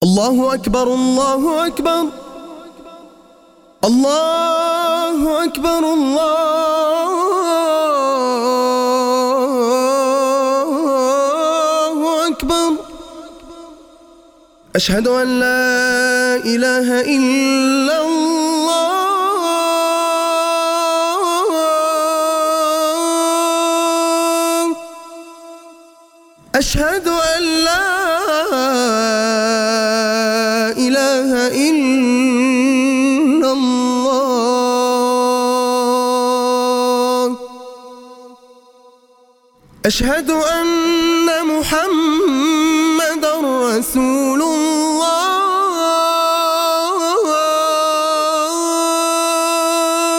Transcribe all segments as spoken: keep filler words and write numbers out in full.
الله أكبر الله أكبر الله أكبر الله أكبر. أشهد أن لا إله إلا الله. أشهد أن لا إله إلا الله. أشهد أن محمدًا رسول الله.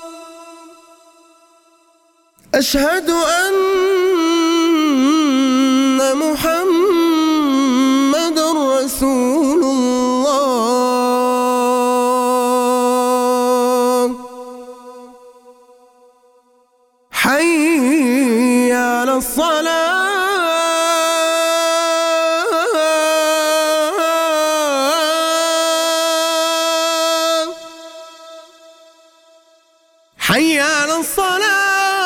أشهد أن محمدًا رسول الله. حي على الصلاة. حي على الصلاة.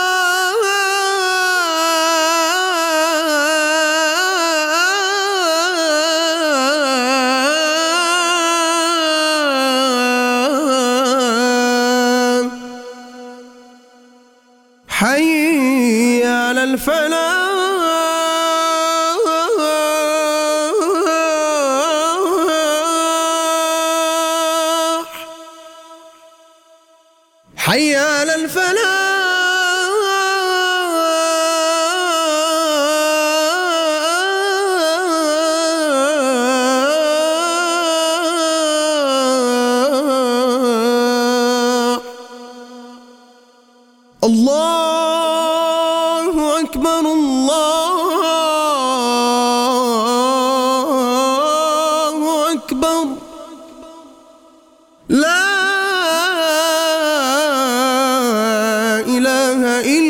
حي على الفلاح. حي على الفلاح. الله أكبر الله أكبر. لا إله إلا